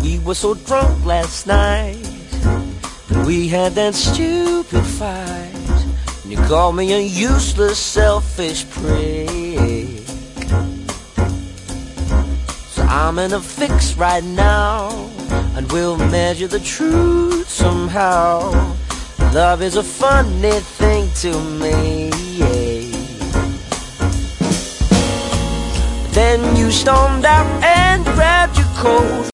We were so drunk last night, and we had that stupid fight, and you called me a useless, selfish prick. So I'm in a fix right now, and we'll measure the truth somehow. Love is a funny thing to me. Then you stormed out and grabbed your coat.